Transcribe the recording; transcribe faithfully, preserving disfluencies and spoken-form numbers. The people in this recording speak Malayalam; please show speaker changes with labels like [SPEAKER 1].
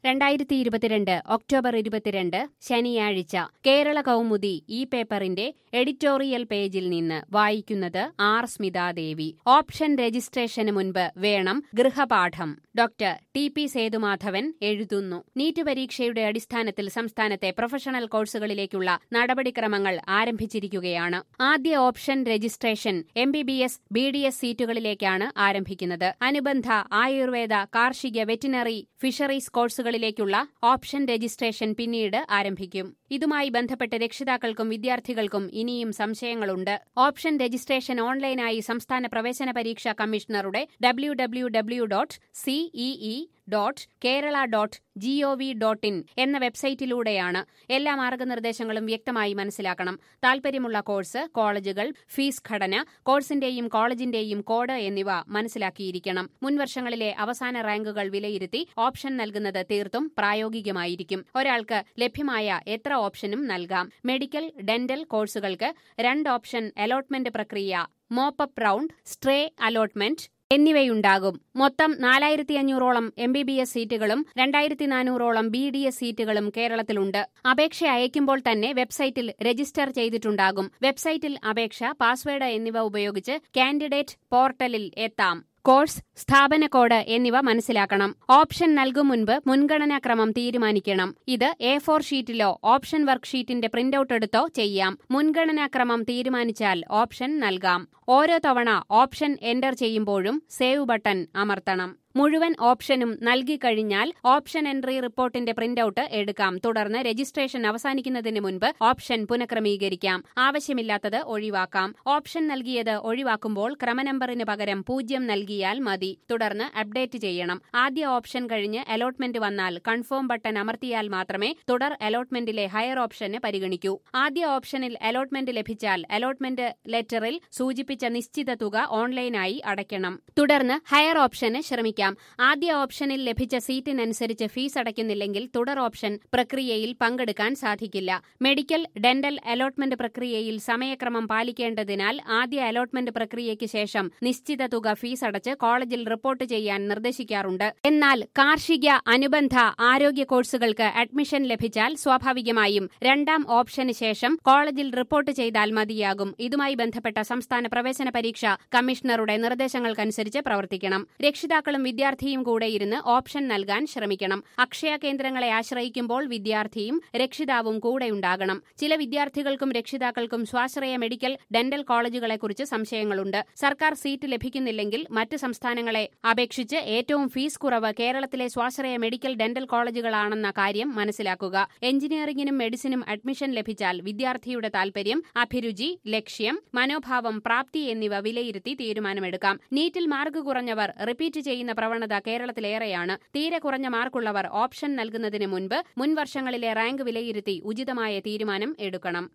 [SPEAKER 1] രണ്ടായിരത്തി ഇരുപത്തിരണ്ട് ഒക്ടോബർ ഇരുപത്തിരണ്ട് ശനിയാഴ്ച കേരള കൗമുദി ഈ പേപ്പറിന്റെ എഡിറ്റോറിയൽ പേജിൽ നിന്ന് വായിക്കുന്നത് ആർ സ്മിതാദേവി. ഓപ്ഷൻ രജിസ്ട്രേഷന് മുൻപ് വേണം ഗൃഹപാഠം. ഡോക്ടർ ടി പി സേതുമാധവൻ എഴുതുന്നു. നീറ്റ് പരീക്ഷയുടെ അടിസ്ഥാനത്തിൽ സംസ്ഥാനത്തെ പ്രൊഫഷണൽ കോഴ്സുകളിലേക്കുള്ള നടപടിക്രമങ്ങൾ ആരംഭിച്ചിരിക്കുകയാണ്. ആദ്യ option registration M B B S B D S സീറ്റുകളിലേക്കാണ് ആരംഭിക്കുന്നത്. അനുബന്ധ ആയുർവേദ, കാർഷിക, വെറ്റിനറി, ഫിഷറീസ് കോഴ്സുകളിലേക്കുള്ള ഓപ്ഷൻ രജിസ്ട്രേഷൻ പിന്നീട് ആരംഭിക്കും. ഇതുമായി ബന്ധപ്പെട്ട് രക്ഷിതാക്കൾക്കും വിദ്യാർത്ഥികൾക്കും ഇനിയും സംശയങ്ങളുണ്ട്. ഓപ്ഷൻ രജിസ്ട്രേഷൻ ഓൺലൈനായി സംസ്ഥാന പ്രവേശന പരീക്ഷാ കമ്മീഷണറുടെ W W W dot CEE dot Kerala dot G O V dot in എന്ന വെബ്സൈറ്റിലൂടെയാണ്. എല്ലാ മാർഗനിർദ്ദേശങ്ങളും വ്യക്തമായി മനസ്സിലാക്കണം. താൽപര്യമുള്ള കോഴ്സ്, കോളേജുകൾ, ഫീസ് ഘടന, കോഴ്സിന്റെയും കോളേജിന്റെയും കോഡ് എന്നിവ മനസ്സിലാക്കിയിരിക്കണം. മുൻവർഷങ്ങളിലെ അവസാന റാങ്കുകൾ വിലയിരുത്തി ഓപ്ഷൻ നൽകുന്നത് തീർത്തും പ്രായോഗികമായിരിക്കും. ഒരാൾക്ക് ലഭ്യമായ എത്ര ഓപ്ഷനും നൽകാം. മെഡിക്കൽ, ഡെന്റൽ കോഴ്സുകൾക്ക് രണ്ട് ഓപ്ഷൻ അലോട്ട്മെന്റ് പ്രക്രിയ, മോപ്പപ്പ് റൗണ്ട്, സ്ട്രേ അലോട്ട്മെന്റ് എന്നിവയുണ്ടാകും. മൊത്തം നാലായിരത്തി അഞ്ഞൂറോളം എം ബി ബി എസ് സീറ്റുകളും രണ്ടായിരത്തി നാനൂറോളം ബി ഡി എസ് സീറ്റുകളും കേരളത്തിലുണ്ട്. അപേക്ഷ അയക്കുമ്പോൾ തന്നെ വെബ്സൈറ്റിൽ രജിസ്റ്റർ ചെയ്തിട്ടുണ്ടാകും. വെബ്സൈറ്റിൽ അപേക്ഷ, പാസ്വേഡ് എന്നിവ ഉപയോഗിച്ച് കാൻഡിഡേറ്റ് പോർട്ടലിൽ എത്താം. കോഴ്സ്, സ്ഥാപന കോഡ് എന്നിവ മനസ്സിലാക്കണം. ഓപ്ഷൻ നൽകും മുൻപ് മുൻഗണനാക്രമം തീരുമാനിക്കണം. ഇത് എ ഫോർ ഷീറ്റിലോ ഓപ്ഷൻ വർക്ക്ഷീറ്റിന്റെ പ്രിന്റൌട്ട് എടുത്തോ ചെയ്യാം. മുൻഗണനാക്രമം തീരുമാനിച്ചാൽ ഓപ്ഷൻ നൽകാം. ഓരോ തവണ ഓപ്ഷൻ എന്റർ ചെയ്യുമ്പോഴും സേവ് ബട്ടൺ അമർത്തണം. മുഴുവൻ ഓപ്ഷനും നൽകിക്കഴിഞ്ഞാൽ ഓപ്ഷൻ എൻട്രി റിപ്പോർട്ടിന്റെ പ്രിന്റൌട്ട് എടുക്കാം. തുടർന്ന് രജിസ്ട്രേഷൻ അവസാനിക്കുന്നതിന് മുൻപ് ഓപ്ഷൻ പുനഃക്രമീകരിക്കാം. ആവശ്യമില്ലാത്തത് ഒഴിവാക്കാം. ഓപ്ഷൻ നൽകിയത് ഒഴിവാക്കുമ്പോൾ ക്രമനമ്പറിന് പകരം പൂജ്യം നൽകിയാൽ മതി. തുടർന്ന് അപ്ഡേറ്റ് ചെയ്യണം. ആദ്യ ഓപ്ഷൻ കഴിഞ്ഞ് അലോട്ട്മെന്റ് വന്നാൽ കൺഫേം ബട്ടൺ അമർത്തിയാൽ മാത്രമേ തുടർ അലോട്ട്മെന്റിലെ ഹയർ ഓപ്ഷന് പരിഗണിക്കൂ. ആദ്യ ഓപ്ഷനിൽ അലോട്ട്മെന്റ് ലഭിച്ചാൽ അലോട്ട്മെന്റ് ലെറ്ററിൽ സൂചിപ്പിച്ച നിശ്ചിത തുക ഓൺലൈനായി അടയ്ക്കണം. തുടർന്ന് ഹയർ ഓപ്ഷന് ശ്രമിക്കാം. ആദ്യ ഓപ്ഷനിൽ ലഭിച്ച സീറ്റിനനുസരിച്ച് ഫീസ് അടയ്ക്കുന്നില്ലെങ്കിൽ തുടർ ഓപ്ഷൻ പ്രക്രിയയിൽ പങ്കെടുക്കാൻ സാധിക്കില്ല. മെഡിക്കൽ, ഡെന്റൽ അലോട്ട്മെന്റ് പ്രക്രിയയിൽ സമയക്രമം പാലിക്കേണ്ടതിനാൽ ആദ്യ അലോട്ട്മെന്റ് പ്രക്രിയയ്ക്ക് ശേഷം നിശ്ചിത തുക ഫീസ് അടച്ച് കോളേജിൽ റിപ്പോർട്ട് ചെയ്യാൻ നിർദ്ദേശിക്കാറുണ്ട്. എന്നാൽ കാർഷിക, അനുബന്ധ, ആരോഗ്യ കോഴ്സുകൾക്ക് അഡ്മിഷൻ ലഭിച്ചാൽ സ്വാഭാവികമായും രണ്ടാം ഓപ്ഷന് ശേഷം കോളേജിൽ റിപ്പോർട്ട് ചെയ്താൽ മതിയാകും. ഇതുമായി ബന്ധപ്പെട്ട സംസ്ഥാന പ്രവേശന പരീക്ഷാ കമ്മീഷണറുടെ നിർദ്ദേശങ്ങൾക്കനുസരിച്ച് പ്രവർത്തിക്കണം. രക്ഷിതാക്കളും വിദ്യാർത്ഥിയും കൂടെ ഇരുന്ന് ഓപ്ഷൻ നൽകാൻ ശ്രമിക്കണം. അക്ഷയ കേന്ദ്രങ്ങളെ ആശ്രയിക്കുമ്പോൾ വിദ്യാർത്ഥിയും രക്ഷിതാവും കൂടെയുണ്ടാകണം. ചില വിദ്യാർത്ഥികൾക്കും രക്ഷിതാക്കൾക്കും സ്വാശ്രയ മെഡിക്കൽ, ഡെന്റൽ കോളേജുകളെക്കുറിച്ച് സംശയങ്ങളുണ്ട്. സർക്കാർ സീറ്റ് ലഭിക്കുന്നില്ലെങ്കിൽ മറ്റ് സംസ്ഥാനങ്ങളെ അപേക്ഷിച്ച് ഏറ്റവും ഫീസ് കുറവ് കേരളത്തിലെ സ്വാശ്രയ മെഡിക്കൽ, ഡെന്റൽ കോളേജുകളാണെന്ന കാര്യം മനസ്സിലാക്കുക. എഞ്ചിനീയറിംഗിനും മെഡിസിനും അഡ്മിഷൻ ലഭിച്ചാൽ വിദ്യാർത്ഥിയുടെ താൽപര്യം, അഭിരുചി, ലക്ഷ്യം, മനോഭാവം, പ്രാപ്തി എന്നിവ വിലയിരുത്തി തീരുമാനമെടുക്കാം. നീറ്റിൽ മാർക്ക് കുറഞ്ഞവർ റിപ്പീറ്റ് ചെയ്യുന്ന പ്രവണത കേരളത്തിലേറെയാണ്. തീരെ കുറഞ്ഞ മാർക്കുള്ളവർ ഓപ്ഷൻ നൽകുന്നതിന് മുൻപ് മുൻവർഷങ്ങളിലെ റാങ്ക് വിലയിരുത്തി ഉചിതമായ തീരുമാനം എടുക്കണം.